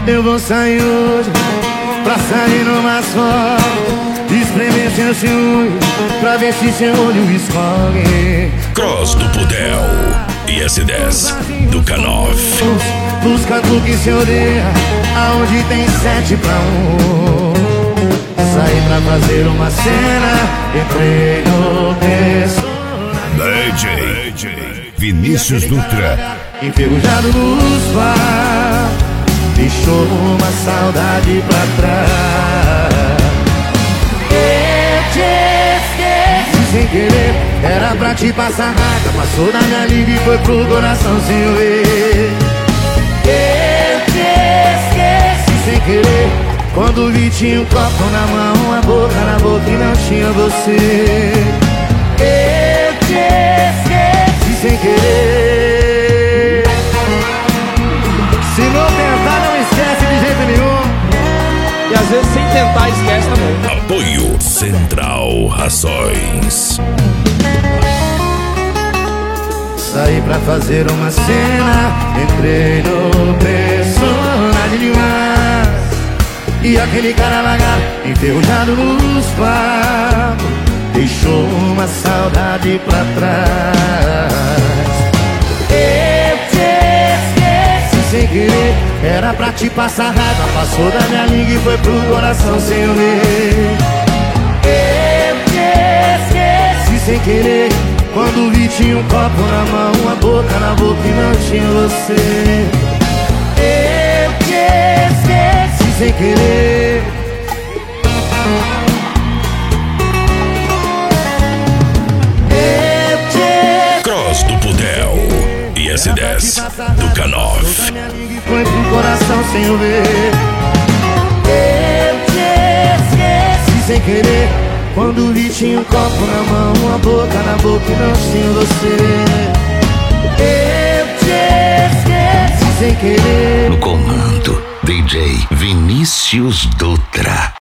Eu vou sair hoje pra sair numa foto, espremer seu ciúme pra ver se seu olho escorre. Cross do Pudel e S10 do K9. Busca do que se odeia, aonde tem 7 pra 1. Saí pra fazer uma cena, entrei no DJ Vinícius Dutra, enferrujado nos bar, deixou uma saudade pra trás. Eu te esqueci sem querer, era pra te passar raiva, passou da minha língua e foi pro coração sem eu ver. Eu te esqueci sem querer, quando vi tinha um copo na mão, a boca na boca e não tinha você. Eu te esqueci sem querer. Se não tentar, não esquece de jeito nenhum. E às vezes sem tentar esquece também. apoio Central Rações. Saí pra fazer uma cena, entrei no personagem demais. E aquele cara lagarto, enferrujado nos papos, deixou uma saudade pra trás. Eu te esqueci sem querer, era pra te passar raiva, passou da minha língua e foi pro coração sem eu ver. Eu te esqueci sem querer, quando vi tinha um copo na mão, a boca na boca e não tinha você. Eu te esqueci sem querer. Cross do Pudel e S10 do K9. Foi pro coração sem eu ver. Eu te esqueci sem querer, quando vi tinha um copo na mão, a boca na boca e não tinha você. Eu te esqueci sem querer. No comando, DJ Vinícius Dutra.